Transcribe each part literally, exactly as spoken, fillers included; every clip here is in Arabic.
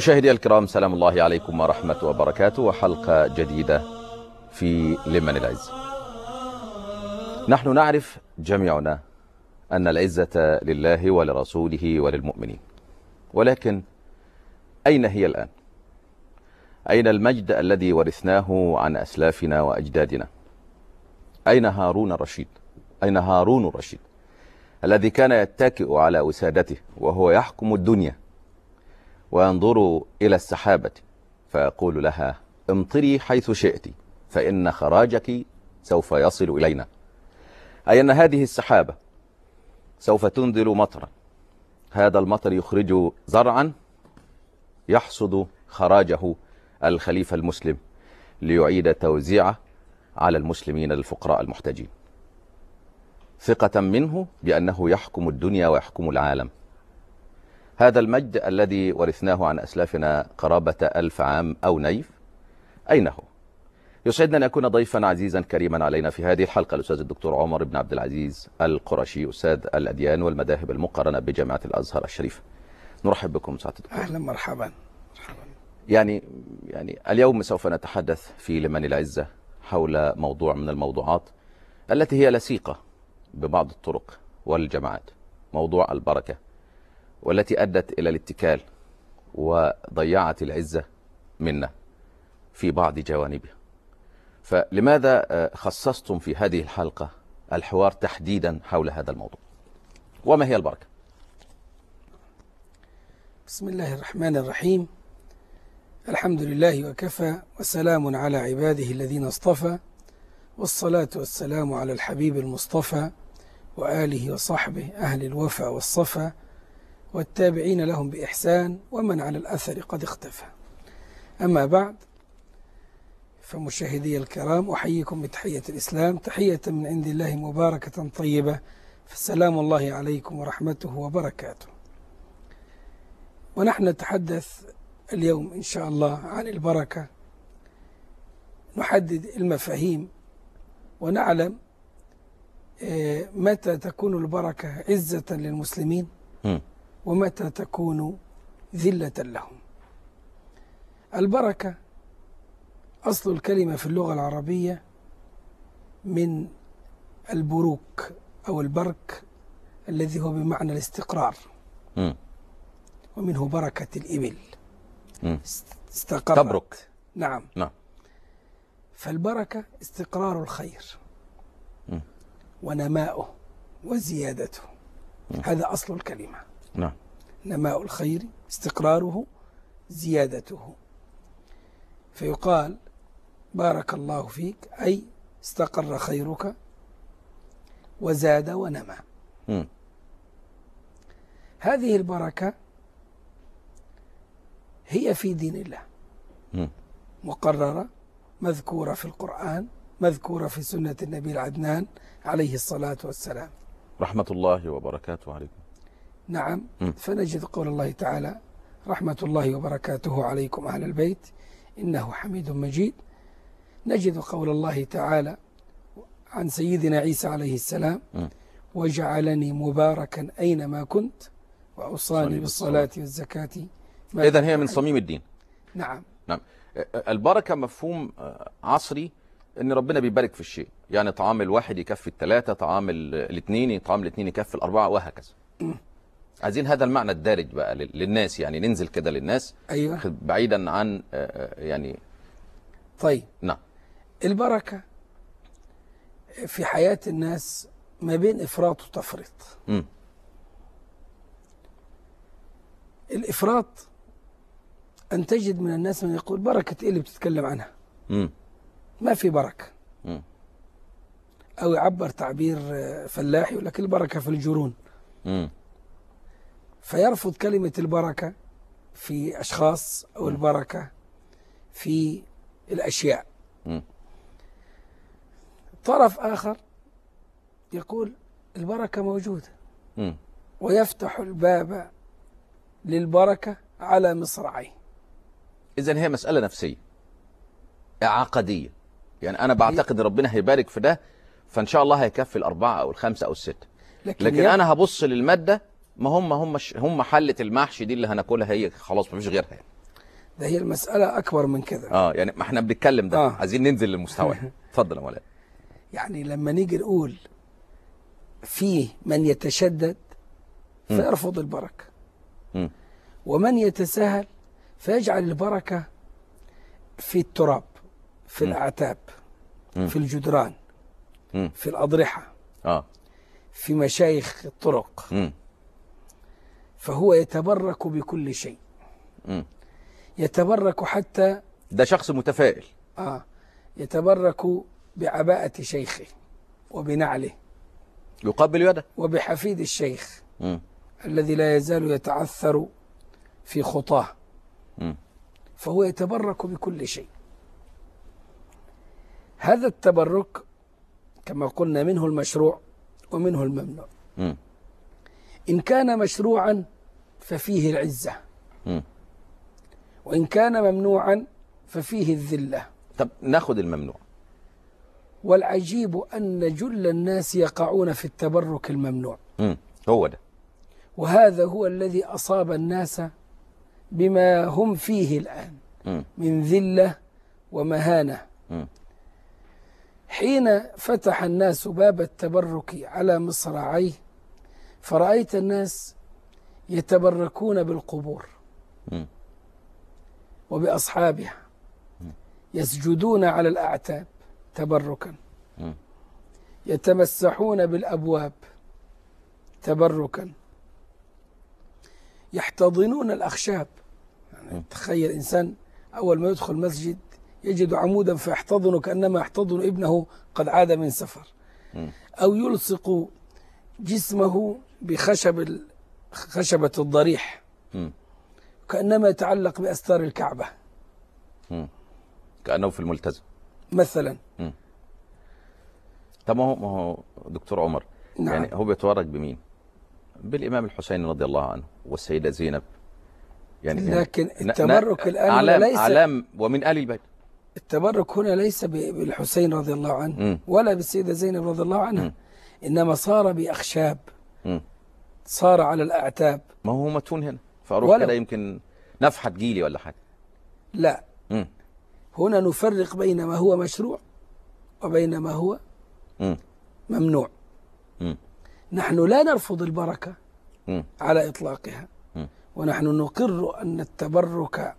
مشاهدي الكرام، سلام الله عليكم ورحمة وبركاته، وحلقة جديدة في لمن العز. نحن نعرف جميعنا أن العزة لله ولرسوله وللمؤمنين، ولكن أين هي الآن؟ أين المجد الذي ورثناه عن أسلافنا وأجدادنا؟ أين هارون الرشيد؟ أين هارون الرشيد الذي كان يتكئ على وسادته وهو يحكم الدنيا وينظر إلى السحابة فيقول لها امطري حيث شئت فإن خراجك سوف يصل إلينا، أي أن هذه السحابة سوف تنزل مطرا، هذا المطر يخرج زرعا يحصد خراجه الخليفة المسلم ليعيد توزيعه على المسلمين الفقراء المحتاجين، ثقة منه بأنه يحكم الدنيا ويحكم العالم. هذا المجد الذي ورثناه عن أسلافنا قرابة ألف عام أو نيف، أين هو؟ يسعدنا أن يكون ضيفا عزيزا كريما علينا في هذه الحلقة الأستاذ الدكتور عمر بن عبد العزيز القرشي، أستاذ الأديان والمذاهب المقارنة بجامعة الأزهر الشريف. نرحب بكم سعادة الدكتور. أهلا مرحبا. مرحبا. يعني يعني اليوم سوف نتحدث في لمن العزة حول موضوع من الموضوعات التي هي لصيقة ببعض الطرق والجماعات، موضوع البركة، والتي أدت إلى الاتكال وضيعت العزة منا في بعض جوانبها. فلماذا خصصتم في هذه الحلقة الحوار تحديدا حول هذا الموضوع؟ وما هي البركة؟ بسم الله الرحمن الرحيم. الحمد لله وكفى، وسلام على عباده الذين اصطفى، والصلاة والسلام على الحبيب المصطفى وآله وصحبه أهل الوفا والصفا، والتابعين لهم بإحسان ومن على الأثر قد اختفى. أما بعد، فمشاهدي الكرام، أحييكم بتحية الإسلام، تحية من عند الله مباركة طيبة، فالسلام الله عليكم ورحمته وبركاته. ونحن نتحدث اليوم إن شاء الله عن البركة، نحدد المفاهيم ونعلم متى تكون البركة عزة للمسلمين ومتى تكون ذلة لهم. البركة أصل الكلمة في اللغة العربية من البروك أو البرك الذي هو بمعنى الاستقرار، م. ومنه بركة الإبل، استقرت. تبرك. نعم. نعم. فالبركة استقرار الخير م. ونماؤه وزيادته، م. هذا أصل الكلمة. نعم. نماء الخير استقراره زيادته، فيقال بارك الله فيك أي استقر خيرك وزاد ونمى. م. هذه البركة هي في دين الله، م. مقررة، مذكورة في القرآن، مذكورة في سنة النبي العدنان عليه الصلاة والسلام رحمة الله وبركاته عليكم. نعم. م. فنجد قول الله تعالى رحمة الله وبركاته عليكم أهل البيت إنه حميد مجيد. نجد قول الله تعالى عن سيدنا عيسى عليه السلام م. وجعلني مباركا أينما كنت وأوصاني بالصلاة والزكاة. إذن هي من صميم الدين. نعم. نعم. البركة مفهوم عصري ان ربنا بيبارك في الشيء، يعني طعام الواحد يكفي الثلاثة، طعام الاثنين طعام الاثنين يكفي الأربعة، وهكذا. م. عايزين هذا المعنى الدارج بقى للناس، يعني ننزل كده للناس. أيوة. بعيدا عن يعني. طيب. نعم. البركة في حياة الناس ما بين إفراط وتفريط. م. الإفراط أن تجد من الناس من يقول بركة إيه اللي بتتكلم عنها؟ م. ما في بركة. م. أو يعبر تعبير فلاحي يقول لك البركة في الجرون. م. فيرفض كلمة البركة في أشخاص أو م. البركة في الأشياء. م. طرف آخر يقول البركة موجودة، م. ويفتح الباب للبركة على مصراعيه. إذن هي مسألة نفسية عقدية، يعني أنا بعتقد أن ربنا هيبارك في ده، فإن شاء الله هيكفي الأربعة أو الخمسة أو الستة. لكن, لكن أنا هبص للمادة، ما هم هم هم حلة المحشي دي اللي هناكلها هي خلاص، ما فيش غيرها يعني. ده هي المسألة أكبر من كده. اه يعني ما احنا بنتكلم ده، آه. عايزين ننزل للمستوى. اتفضل يا مولانا. يعني لما نيجي نقول فيه من يتشدد فيرفض البركة، م. ومن يتساهل فيجعل البركة في التراب، في م. الأعتاب، م. في الجدران، م. في الأضرحة، اه في مشايخ الطرق. م. فهو يتبرك بكل شيء. م. يتبرك حتى ده شخص متفائل. آه يتبرك بعباءة شيخه وبنعله يقبل يده وبحفيد الشيخ م. الذي لا يزال يتعثر في خطاه. م. فهو يتبرك بكل شيء. هذا التبرك كما قلنا منه المشروع ومنه الممنوع. م. إن كان مشروعا ففيه العزة، م. وإن كان ممنوعا ففيه الذلة. طب ناخد الممنوع. والعجيب أن جل الناس يقعون في التبرك الممنوع. م. هو ده. وهذا هو الذي أصاب الناس بما هم فيه الآن م. من ذلة ومهانة. م. حين فتح الناس باب التبرك على مصراعيه فرأيت الناس يتبركون بالقبور م. وبأصحابها، يسجدون على الأعتاب تبركا، م. يتمسحون بالأبواب تبركا، يحتضنون الأخشاب. يعني تخيل إنسان أول ما يدخل مسجد يجد عمودا فيحتضن كأنما يحتضن ابنه قد عاد من سفر، أو يلصق جسمه بخشب خشبة الضريح كأنما يتعلق بأستار الكعبة كأنه في الملتزم مثلا. م. طب ما هو ما هو دكتور عمر، نعم. يعني هو بيتورك بمين؟ بالإمام الحسين رضي الله عنه والسيدة زينب. يعني لكن التبرك الآن أعلام ليس أعلام ومن آل البيت. التبرك هنا ليس بالحسين رضي الله عنه م. ولا بالسيدة زينب رضي الله عنها، م. إنما صار بأخشاب، م. صار على الأعتاب. ما هو متون هنا فأروح كده يمكن نفحة جيلي ولا حاجة. لا م. هنا نفرق بين ما هو مشروع وبين ما هو م. ممنوع. م. نحن لا نرفض البركة م. على إطلاقها، م. ونحن نقر أن التبرك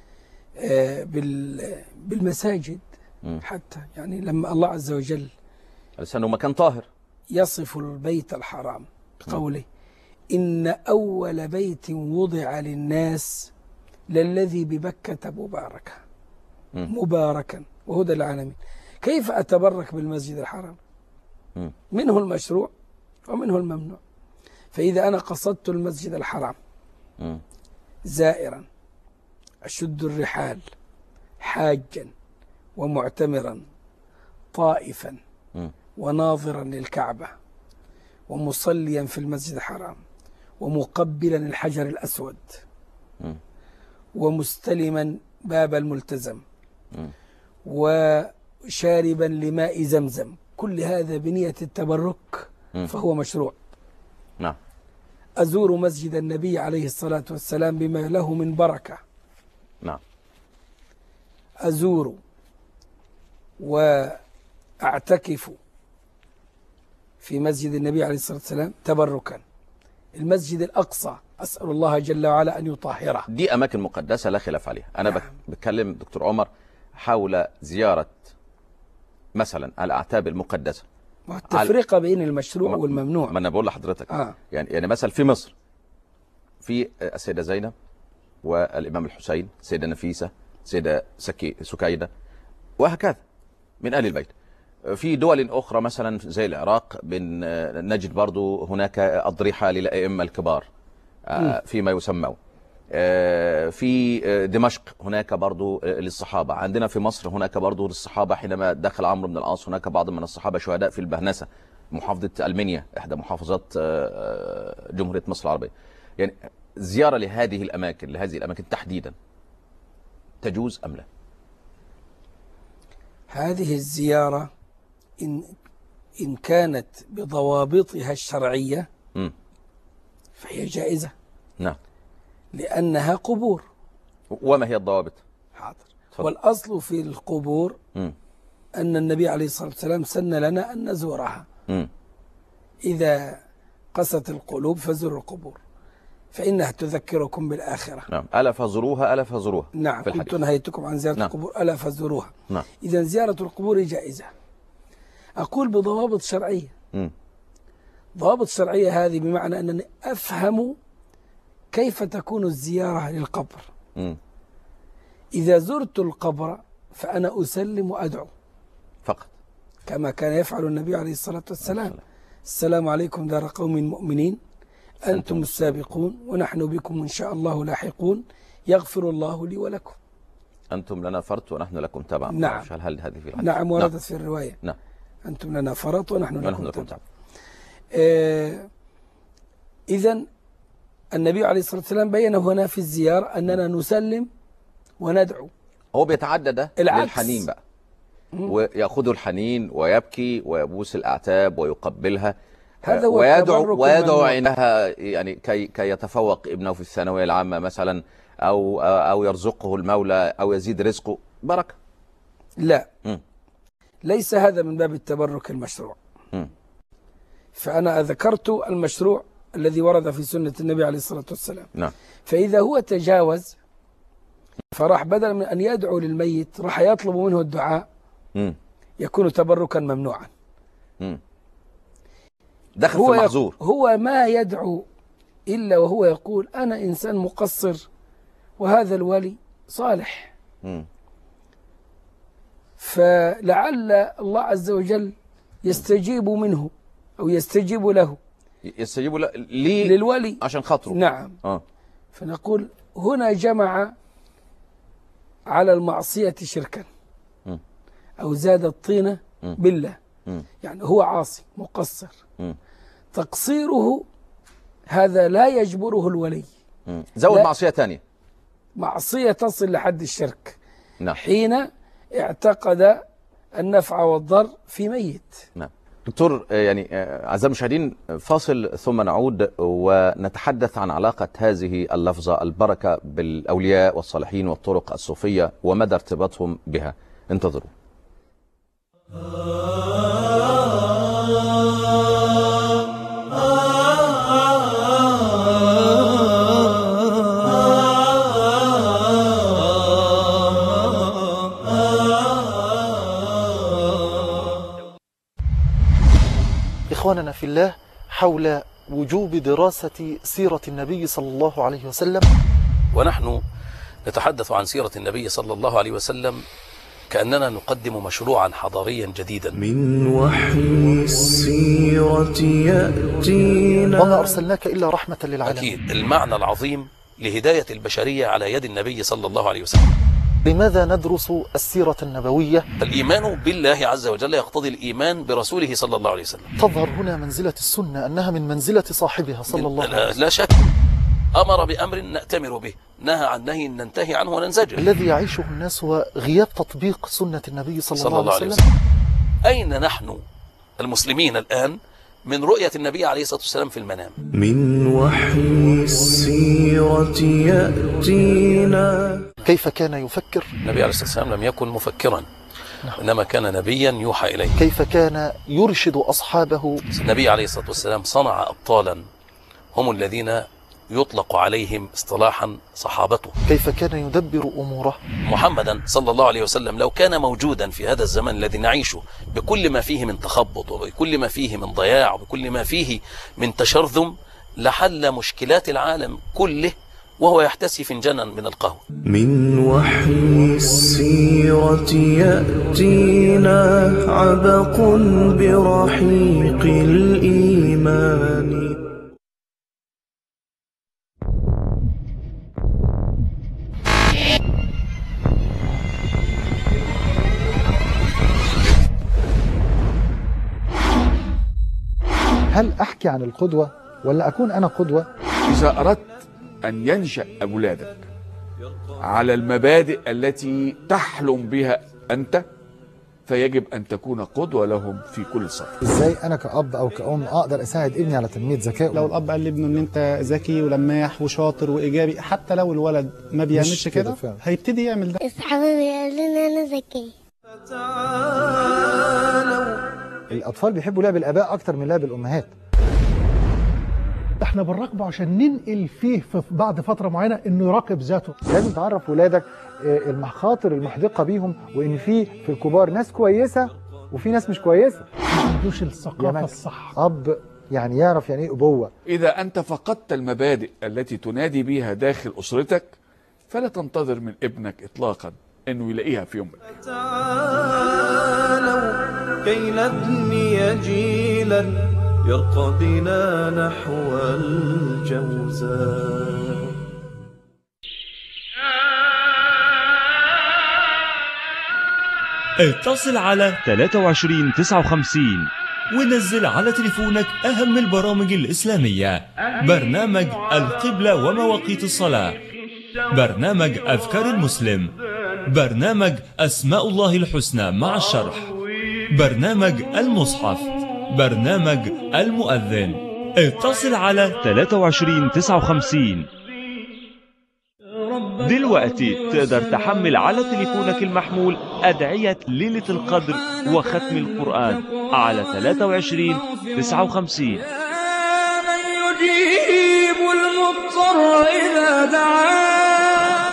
بالمساجد م. حتى يعني لما الله عز وجل لسانه مكان طاهر يصف البيت الحرام بقوله إن أول بيت وضع للناس للذي ببكة مباركة م. مباركا وهدى للعالمين. كيف أتبرك بالمسجد الحرام؟ م. منه المشروع ومنه الممنوع. فإذا أنا قصدت المسجد الحرام م. زائرا أشد الرحال حاجا ومعتمرا طائفا م. وناظرا للكعبة ومصليا في المسجد الحرام ومقبلا الحجر الأسود م. ومستلما باب الملتزم م. وشاربا لماء زمزم، كل هذا بنية التبرك م. فهو مشروع. نعم. أزور مسجد النبي عليه الصلاة والسلام بما له من بركة. نعم. أزور وأعتكف في مسجد النبي عليه الصلاة والسلام تبركا. المسجد الأقصى أسأل الله جل وعلا أن يطهره. دي أماكن مقدسة لا خلاف عليها. أنا نعم. بتكلم دكتور عمر حول زيارة مثلا الأعتاب المقدسة. التفرقة بين المشروع والممنوع. ما أنا بقول لحضرتك آه. يعني يعني مثلا في مصر في السيدة زينب والإمام الحسين، السيدة نفيسة، السيدة سكينة وهكذا من آل البيت. في دول أخرى مثلا زي العراق نجد برضو هناك أضرحة للأئمة الكبار فيما يسمى. في دمشق هناك برضو للصحابة. عندنا في مصر هناك برضو للصحابة حينما دخل عمرو بن العاص هناك بعض من الصحابة شهداء في البهنسة محافظة المنيا إحدى محافظات جمهورية مصر العربية. يعني زيارة لهذه الأماكن لهذه الأماكن تحديدا تجوز أم لا؟ هذه الزيارة إن إن كانت بضوابطها الشرعية م. فهي جائزة. نعم. لأنها قبور وما هي الضوابط؟ حاضر. والأصل في القبور م. أن النبي عليه الصلاة والسلام سن لنا أن نزورها. م. إذا قست القلوب فزوروا القبور فإنها تذكركم بالآخرة. نعم. ألا فزوروها ألا فزوروها. نعم. كنت نهيتكم عن زيارة نعم. القبور ألا فزوروها. نعم. إذا زيارة القبور جائزة. أقول بضوابط شرعية. م. ضوابط شرعية هذه بمعنى أنني أفهم كيف تكون الزيارة للقبر. م. إذا زرت القبر فأنا أسلم وأدعو فقط كما كان يفعل النبي عليه الصلاة والسلام. السلام عليكم دار قوم مؤمنين أنتم السابقون ونحن بكم إن شاء الله لاحقون يغفر الله لي ولكم. أنتم لنا فرط ونحن لكم تبع. نعم. هل هذه في الحديث؟ نعم وردت نعم. في الرواية. نعم. أنتم لنا فرط ونحن, ونحن لكم تبع. آه إذن النبي عليه الصلاة والسلام بين هنا في الزيارة أننا نسلم وندعو. هو بيتعدى ده للحنين بقى ويأخذ الحنين ويبكي ويبوس الأعتاب ويقبلها. هذا هو ويدعو ويدعو عندها يعني كي كي يتفوق ابنه في الثانوية العامة مثلا أو أو يرزقه المولى أو يزيد رزقه بركة. لا م. ليس هذا من باب التبرك المشروع. م. فأنا ذكرت المشروع الذي ورد في سنة النبي عليه الصلاة والسلام. نعم. فإذا هو تجاوز فراح بدل من أن يدعو للميت راح يطلب منه الدعاء م. يكون تبركا ممنوعا. م. دخل في المحظور. هو ما يدعو إلا وهو يقول أنا إنسان مقصر وهذا الولي صالح. م. فلعل الله عز وجل يستجيب منه أو يستجيب له. يستجيب له لي للولي عشان خاطره. نعم. آه. فنقول هنا جمع على المعصية شركا م. أو زاد الطينة م. بالله. م. يعني هو عاصي مقصر. م. تقصيره هذا لا يجبره الولي. م. زود معصية ثانية. معصية تصل لحد الشرك. نعم. حين اعتقد النفع والضر في ميت. نعم. دكتور يعني أعزائي المشاهدين فاصل ثم نعود ونتحدث عن علاقة هذه اللفظة البركة بالأولياء والصالحين والطرق الصوفية ومدى ارتباطهم بها. انتظروا. إخواننا في الله، حول وجوب دراسة سيرة النبي صلى الله عليه وسلم. ونحن نتحدث عن سيرة النبي صلى الله عليه وسلم كأننا نقدم مشروعا حضاريا جديدا. من وحي السيرة يأتينا وما أرسلناك إلا رحمة للعالمين. أكيد المعنى العظيم لهداية البشرية على يد النبي صلى الله عليه وسلم. لماذا ندرس السيرة النبوية؟ الإيمان بالله عز وجل يقتضي الإيمان برسوله صلى الله عليه وسلم. تظهر هنا منزلة السنة أنها من منزلة صاحبها صلى الله عليه وسلم. لا شك. أمر بأمر نأتمر به، نهى عن نهي ننتهي عنه وننزجر. الذي يعيشه الناس هو غياب تطبيق سنة النبي صلى, صلى الله عليه وسلم. وسلم. أين نحن المسلمين الآن من رؤية النبي عليه الصلاة والسلام في المنام؟ من وحي السيرة يأتينا. كيف كان يفكر؟ النبي عليه الصلاة والسلام لم يكن مفكرا، إنما كان نبيا يوحى إليه. كيف كان يرشد أصحابه؟ النبي عليه الصلاة والسلام صنع أبطالا هم الذين يطلق عليهم اصطلاحا صحابته. كيف كان يدبر أموره؟ محمدا صلى الله عليه وسلم لو كان موجودا في هذا الزمن الذي نعيشه بكل ما فيه من تخبط وبكل ما فيه من ضياع وبكل ما فيه من تشرذم لحل مشكلات العالم كله وهو يحتسي فنجانا من القهوة. من وحي السيرة يأتينا عبق برحيق الإيمان. هل أحكي عن القدوة ولا أكون أنا قدوة؟ إذا أردت أن ينشأ أولادك على المبادئ التي تحلم بها أنت فيجب أن تكون قدوة لهم في كل صف. ازاي انا كأب او كأم اقدر اساعد ابني على تنمية ذكائه؟ لو الاب قال لابنه ان انت ذكي ولماح وشاطر وايجابي، حتى لو الولد ما بيعملش كده هيبتدي يعمل ده. اصحابي قالوا لي انا ذكي. الاطفال بيحبوا لعب الاباء اكتر من لعب الامهات. احنا بنراقبه عشان ننقل فيه في بعد فتره معينه انه يراقب ذاته. لازم تعرف ولادك المخاطر المحدقه بيهم، وان في في الكبار ناس كويسه وفي ناس مش كويسه. ما عندوش الثقافه الصح. اب يعني يعرف يعني ايه ابوه. إذا أنت فقدت المبادئ التي تنادي بها داخل أسرتك فلا تنتظر من ابنك إطلاقا أنه يلاقيها في يوم من الأيام. تعالوا كي نبني جيلا يرقى بنا نحو الجوزاء. اتصل على ثلاثة وعشرين تسعة وخمسين ونزل على تليفونك أهم البرامج الإسلامية: برنامج القبلة ومواقيت الصلاة، برنامج أذكار المسلم، برنامج أسماء الله الحسنى مع الشرح، برنامج المصحف، برنامج المؤذن. اتصل على ثلاثة وعشرين تسعة وخمسين. دلوقتي تقدر تحمل على تليفونك المحمول أدعية ليلة القدر وختم القرآن على ثلاثة وعشرين تسعة وخمسين. من يجيب المضطر إذا دعاه.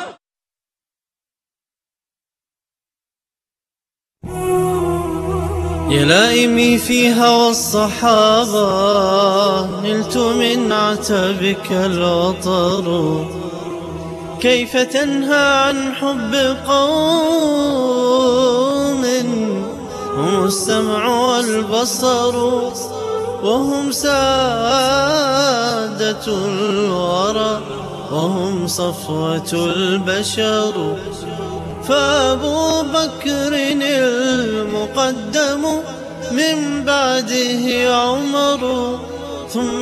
يا لائمي في هوى الصحابة نلت من عتبك الوطر، كيف تنهى عن حب قوم هم السمع والبصر وهم سادة الورى وهم صفوة البشر، فأبو بكر المقدم من بعده عمر ثم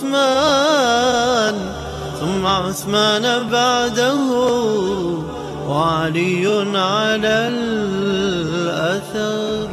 عثمان ثم عثمان بعده وعلي على الأثر.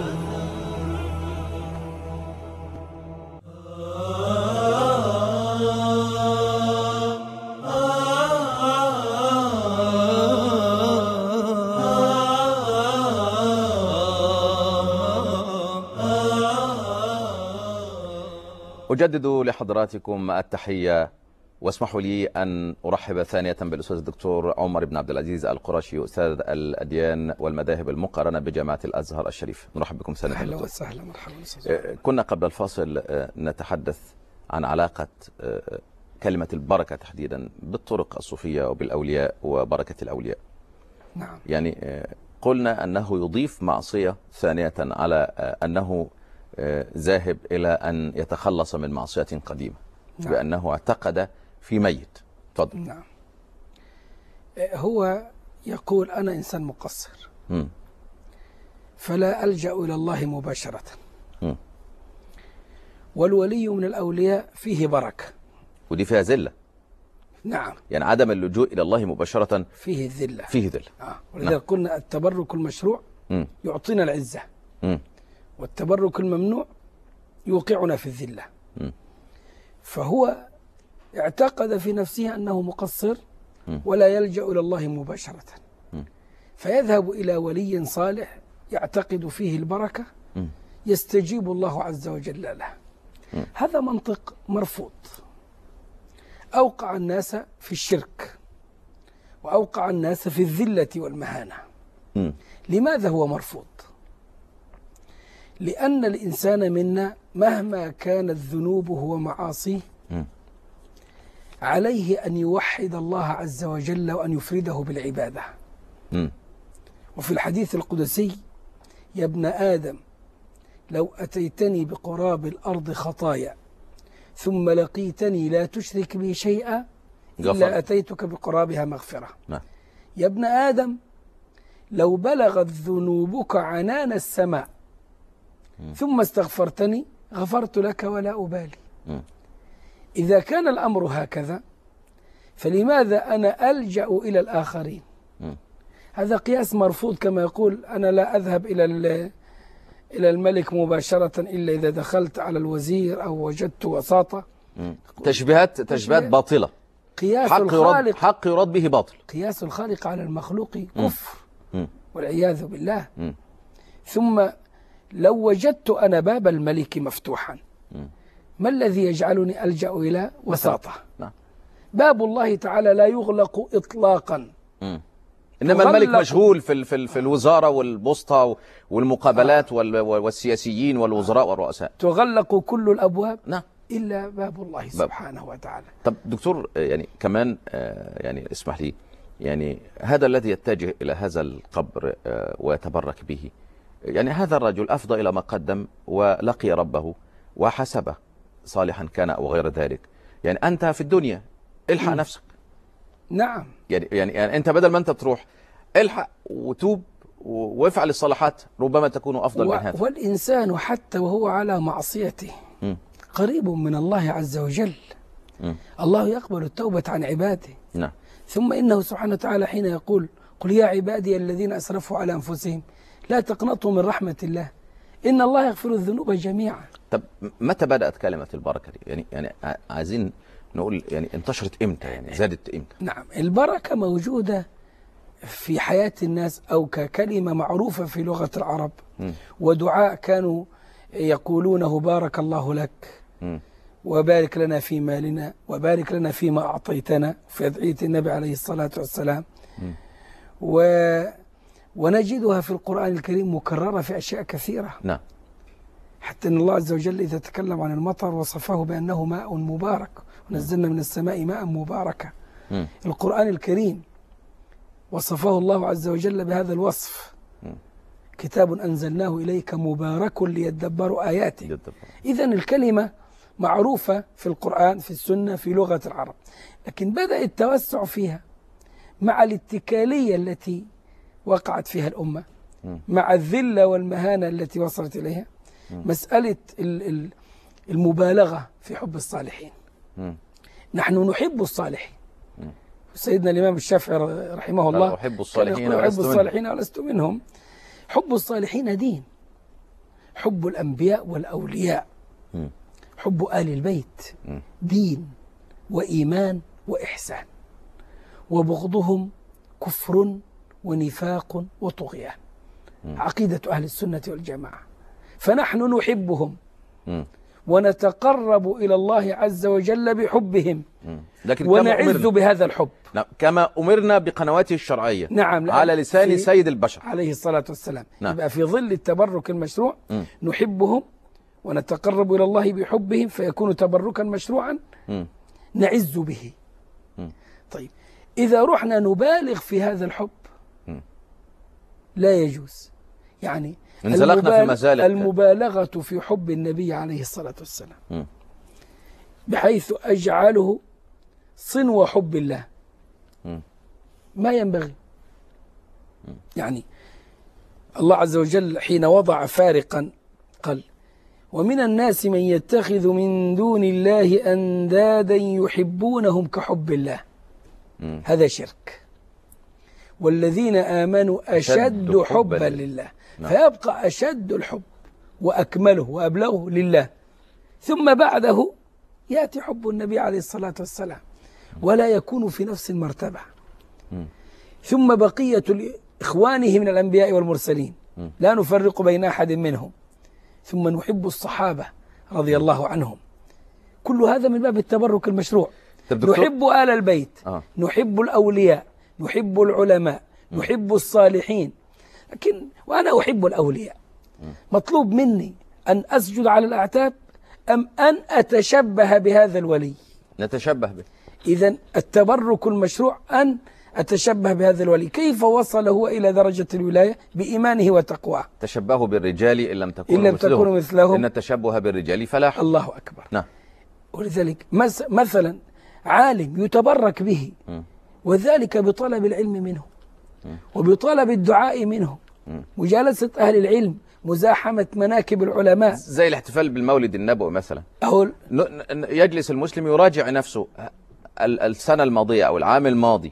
أجدد لحضراتكم التحية، واسمحوا لي أن أرحب ثانية بالأستاذ الدكتور عمر بن عبد العزيز القرشي، أستاذ الأديان والمذاهب المقارنة بجامعة الأزهر الشريف. نرحب بكم ثانية. أهلا وسهلا، مرحبا. كنا قبل الفاصل نتحدث عن علاقة كلمة البركة تحديدا بالطرق الصوفية وبالأولياء وبركة الأولياء. نعم. يعني قلنا أنه يضيف معصية ثانية على أنه ذاهب إلى أن يتخلص من معصية قديمة. نعم. بأنه اعتقد في ميت. تفضل. نعم. هو يقول أنا إنسان مقصر م. فلا ألجأ إلى الله مباشرة. م. والولي من الأولياء فيه بركة، ودي فيها ذلة. نعم. يعني عدم اللجوء إلى الله مباشرة فيه الذلة. فيه ذلة. آه. ولذلك نعم. قلنا التبرك المشروع م. يعطينا العزة، م. والتبرك الممنوع يوقعنا في الذلة. م. فهو اعتقد في نفسه أنه مقصر ولا يلجأ إلى الله مباشرة، فيذهب إلى ولي صالح يعتقد فيه البركة يستجيب الله عز وجل له. هذا منطق مرفوض، أوقع الناس في الشرك وأوقع الناس في الذلة والمهانة. لماذا هو مرفوض؟ لأن الإنسان منا مهما كانت ذنوبه ومعاصيه عليه أن يوحد الله عز وجل وأن يفرده بالعبادة. م. وفي الحديث القدسي: يا ابن آدم لو أتيتني بقراب الأرض خطايا ثم لقيتني لا تشرك بي شيئا إلا أتيتك بقرابها مغفرة. م. يا ابن آدم لو بلغت ذنوبك عنان السماء م. ثم استغفرتني غفرت لك ولا أبالي. م. إذا كان الأمر هكذا فلماذا أنا ألجأ إلى الآخرين؟ م. هذا قياس مرفوض، كما يقول أنا لا أذهب إلى إلى الملك مباشرة إلا إذا دخلت على الوزير أو وجدت وساطة. تشبيهات تشبيهات باطلة. قياس حق الخالق يراد حق يراد به باطل. قياس الخالق على المخلوق كفر والعياذ بالله. م. ثم لو وجدت أنا باب الملك مفتوحا م. ما الذي يجعلني ألجأ إلى وساطة؟ نعم. باب الله تعالى لا يغلق إطلاقا. م. إنما الملك مشغول في في في الوزارة والبسطة والمقابلات آه. والسياسيين والوزراء والرؤساء. تغلق كل الأبواب نعم إلا باب الله سبحانه وتعالى. طب دكتور، يعني كمان يعني اسمح لي، يعني هذا الذي يتجه إلى هذا القبر ويتبرك به، يعني هذا الرجل أفضى إلى ما قدم ولقي ربه وحسبه صالحا كان أو غير ذلك. يعني أنت في الدنيا الحق م. نفسك. نعم. يعني, يعني يعني أنت بدل ما أنت تروح الحق وتوب وافعل الصالحات ربما تكون أفضل و... من هذا. والإنسان حتى وهو على معصيته م. قريب من الله عز وجل. م. الله يقبل التوبة عن عباده. نعم. ثم إنه سبحانه وتعالى حين يقول قل يا عبادي الذين أسرفوا على أنفسهم لا تقنطوا من رحمة الله إن الله يغفر الذنوب جميعا. طب متى بدأت كلمة البركة دي؟ يعني يعني عايزين نقول يعني انتشرت إمتى، يعني زادت إمتى؟ نعم، البركة موجودة في حياة الناس أو ككلمة معروفة في لغة العرب. م. ودعاء كانوا يقولونه بارك الله لك م. وبارك لنا في مالنا وبارك لنا فيما أعطيتنا، في أدعية النبي عليه الصلاة والسلام. و... ونجدها في القرآن الكريم مكررة في أشياء كثيرة. نعم. حتى أن الله عز وجل إذا تكلم عن المطر وصفه بأنه ماء مبارك ونزلنا من السماء ماء مباركا. م. القرآن الكريم وصفه الله عز وجل بهذا الوصف. م. كتاب أنزلناه إليك مبارك ليدبروا آياته. إذن الكلمة معروفة في القرآن، في السنة، في لغة العرب، لكن بدأ التوسع فيها مع الاتكالية التي وقعت فيها الأمة، مع الذلة والمهانة التي وصلت إليها، مسألة المبالغة في حب الصالحين. نحن نحب الصالحين. سيدنا الإمام الشافعي رحمه الله أحب الصالحين أحب الصالحين ولست منهم. حب الصالحين دين، حب الأنبياء والأولياء، حب آل البيت دين وإيمان وإحسان، وبغضهم كفر ونفاق وطغيان. عقيدة أهل السنة والجماعة. فنحن نحبهم ونتقرب إلى الله عز وجل بحبهم، لكن ونعز بهذا الحب. نعم، كما أمرنا بقنواته الشرعية. نعم، على لسان سيد البشر عليه الصلاة والسلام. نعم. يبقى في ظل التبرك المشروع م. نحبهم ونتقرب إلى الله بحبهم فيكون تبركا مشروعا م. نعز به. م. طيب إذا رحنا نبالغ في هذا الحب م. لا يجوز. يعني المبالغ في المبالغة في حب النبي عليه الصلاة والسلام م. بحيث أجعله صنو حب الله م. ما ينبغي. م. يعني الله عز وجل حين وضع فارقا قال ومن الناس من يتخذ من دون الله أندادا يحبونهم كحب الله. م. هذا شرك. والذين آمنوا أشد, أشد حبا لله. نعم. فيبقى أشد الحب وأكمله وأبلغه لله، ثم بعده يأتي حب النبي عليه الصلاة والسلام ولا يكون في نفس المرتبة. م. ثم بقية إخوانه من الأنبياء والمرسلين م. لا نفرق بين أحد منهم. ثم نحب الصحابة رضي الله عنهم. كل هذا من باب التبرك المشروع. نحب آل البيت آه. نحب الأولياء، نحب العلماء، م. نحب الصالحين. لكن وأنا أحب الأولياء، مطلوب مني أن أسجد على الأعتاب أم أن أتشبه بهذا الولي؟ نتشبه به. إذن التبرك المشروع أن أتشبه بهذا الولي. كيف وصل هو إلى درجة الولاية؟ بإيمانه وتقواه. تشبهوا بالرجال إن لم تكونوا إن لم تكونوا مثلهم إن التشبه بالرجال فلاح. الله أكبر. نعم. ولذلك مثلا عالم يتبرك به م. وذلك بطلب العلم منه م. وبطلب الدعاء منه، م. مجالسة أهل العلم، مزاحمة مناكب العلماء، زي الاحتفال بالمولد النبوي مثلا. أو يجلس المسلم يراجع نفسه السنة الماضية أو العام الماضي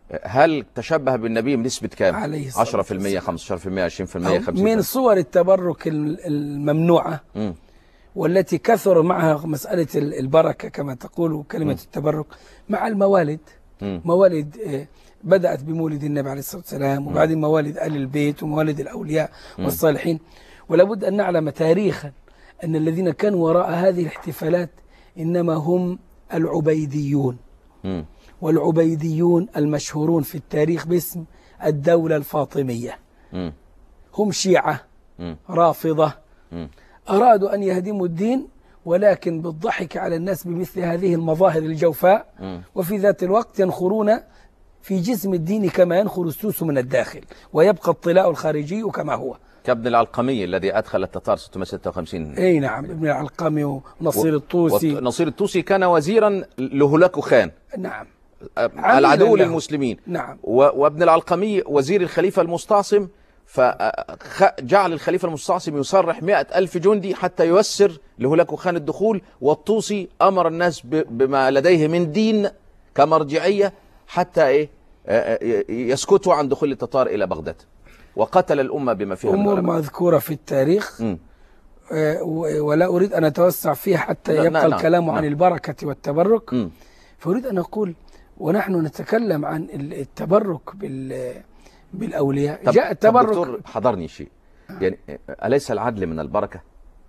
هل تشبه بالنبي بنسبة كام؟ عليه الصلاة عشرة في المية، خمسة عشر في المية، عشرين في المية، خمسين في المية؟ من صور التبرك الممنوعة م. والتي كثر معها مسألة البركة كما تقول كلمة م. التبرك مع الموالد. م. موالد بدأت بمولد النبي عليه الصلاة والسلام، وبعدين موالد آل البيت وموالد الأولياء م. والصالحين. ولابد أن نعلم تاريخا أن الذين كانوا وراء هذه الاحتفالات إنما هم العبيديون. م. والعبيديون المشهورون في التاريخ باسم الدولة الفاطمية. م. هم شيعة م. رافضة م. أرادوا أن يهدموا الدين، ولكن بالضحك على الناس بمثل هذه المظاهر الجوفاء، م. وفي ذات الوقت ينخرون في جسم الدين كما ينخر السوس من الداخل، ويبقى الطلاء الخارجي كما هو، كابن العلقمي الذي أدخل التتار ستمائة وستة وخمسين. أي نعم، ابن العلقمي ونصير و... الطوسي. ونصير الطوسي كان وزيرا لهولاكو خان، نعم، العدو للمسلمين. نعم. و... وابن العلقمي وزير الخليفة المستعصم، فجعل الخليفة المستعصم يصرح مئة ألف جندي حتى ييسر لهولاكو خان الدخول، والطوسي أمر الناس ب... بما لديه من دين كمرجعية حتى إيه يسكتوا عن دخول التتار إلى بغداد، وقتل الأمة بما فيها أمور مذكورة في التاريخ. م. ولا أريد أن أتوسع فيها حتى يبقى نعم الكلام نعم عن البركة والتبرك. م. فأريد أن أقول ونحن نتكلم عن التبرك بال بالأولياء. جاء التبرك. دكتور حضرني شيء، يعني أليس العدل من البركة؟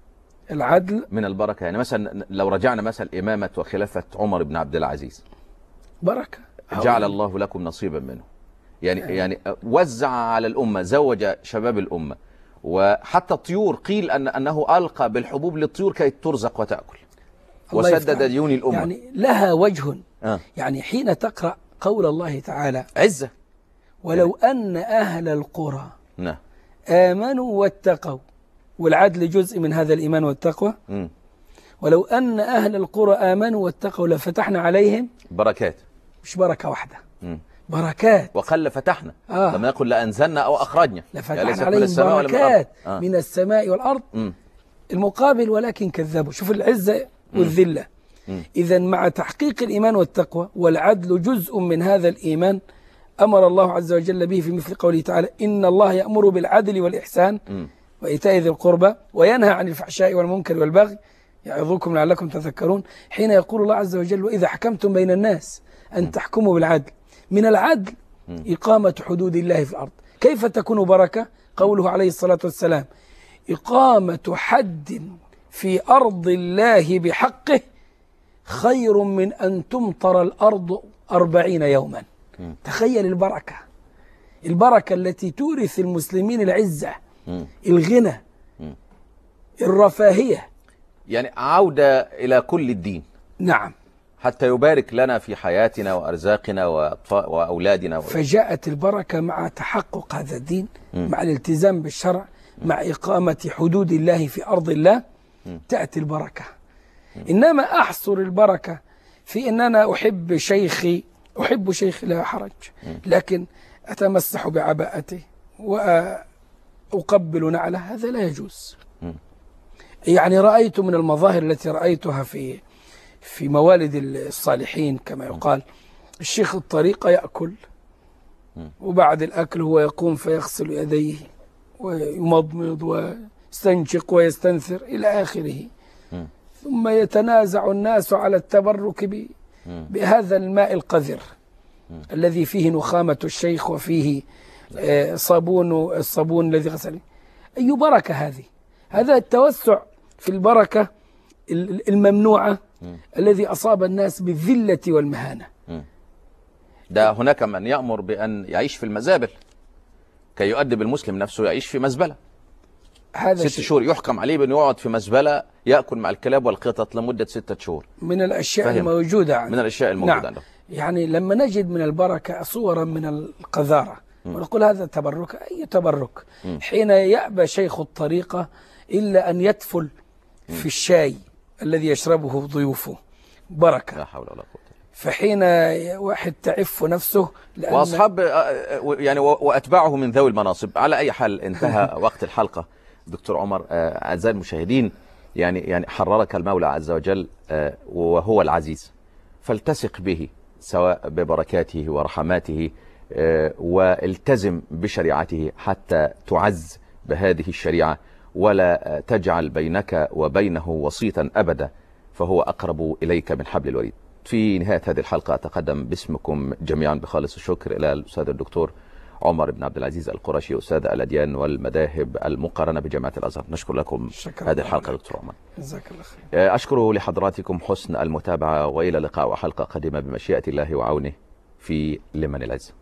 العدل من البركة، يعني مثلا لو رجعنا مثلا إمامة وخلافة عمر بن عبد العزيز، بركة جعل الله لكم نصيبا منه، يعني يعني وزع على الأمة، زوج شباب الأمة، وحتى الطيور قيل أن أنه ألقى بالحبوب للطيور كي ترزق وتأكل، وسدد ديون الأمة. يعني لها وجه. آه. يعني حين تقرأ قول الله تعالى عزة، ولو أن أهل القرى نعم آمنوا واتقوا، والعدل جزء من هذا الإيمان والتقوى. م. ولو أن أهل القرى آمنوا واتقوا لفتحنا عليهم بركات، مش بركة واحدة، م. بركات. وقل فتحنا، آه. لما يقول لأنزلنا أو أخرجنا، لفتحنا يعني عليهم بركات من, آه. من السماء والأرض. م. المقابل ولكن كذبوا. شوف العزة والذلة. إذا مع تحقيق الإيمان والتقوى والعدل جزء من هذا الإيمان، أمر الله عز وجل به في مثل قوله تعالى: إن الله يأمر بالعدل والإحسان وإيتاء ذي القربى وينهى عن الفحشاء والمنكر والبغي يعظكم لعلكم تذكرون. حين يقول الله عز وجل: وإذا حكمتم بين الناس أن تحكموا بالعدل. من العدل إقامة حدود الله في الأرض. كيف تكون بركة؟ قوله عليه الصلاة والسلام: إقامة حد في أرض الله بحقه خير من أن تمطر الأرض أربعين يوما. م. تخيل البركة، البركة التي تورث المسلمين العزة، م. الغنى، م. الرفاهية، يعني عودة إلى كل الدين. نعم، حتى يبارك لنا في حياتنا وأرزاقنا وأولادنا. فجاءت البركة مع تحقق هذا الدين، م. مع الالتزام بالشرع، م. مع إقامة حدود الله في أرض الله، م. تأتي البركة. إنما أحصر البركة في أن أنا أحب شيخي، أحب شيخي لا حرج، لكن أتمسح بعباءته وأقبل نعله، هذا لا يجوز. يعني رأيت من المظاهر التي رأيتها في في موالد الصالحين كما يقال، الشيخ الطريقة يأكل، وبعد الأكل هو يقوم فيغسل يديه ويمضمض ويستنشق ويستنثر إلى آخره، ثم يتنازع الناس على التبرك بهذا الماء القذر الذي فيه نخامة الشيخ وفيه صابون الصابون الذي غسله. أي بركة هذه؟ هذا التوسع في البركة الممنوعة الذي أصاب الناس بالذلة والمهانة. ده هناك من يأمر بأن يعيش في المزابل كي يؤدب المسلم نفسه يعيش في مزبلة. هذا ست شهور يحكم عليه بأنه يقعد في مزبلة يأكل مع الكلاب والقطط لمدة ستة شهور. من الأشياء فهم. الموجودة عنه. من الأشياء الموجودة نعم. يعني لما نجد من البركة صورا من القذارة م. ونقول هذا تبرك، أي تبرك؟ م. حين يأبى شيخ الطريقة إلا أن يدفل م. في الشاي الذي يشربه ضيوفه، بركة. لا حول ولا قوة. فحين واحد تعف نفسه لأن وأصحاب يعني وأتباعه من ذوي المناصب. على أي حال انتهى وقت الحلقة. دكتور عمر، أعزائي المشاهدين، يعني يعني حررك المولى عز وجل وهو العزيز، فالتسق به سواء ببركاته ورحماته والتزم بشريعته حتى تعز بهذه الشريعة، ولا تجعل بينك وبينه وسيطا أبدا، فهو أقرب إليك من حبل الوريد. في نهاية هذه الحلقة أتقدم باسمكم جميعا بخالص الشكر إلى الأستاذ الدكتور عمر بن عبد العزيز القرشي، أستاذ الأديان والمذاهب المقارنة بجامعة الأزهر. نشكر لكم هذه الحلقة دكتور عمر. جزاك الله خير. أشكر لحضراتكم حسن المتابعة، وإلى لقاء وحلقة قادمة بمشيئة الله وعونه في لمن العز.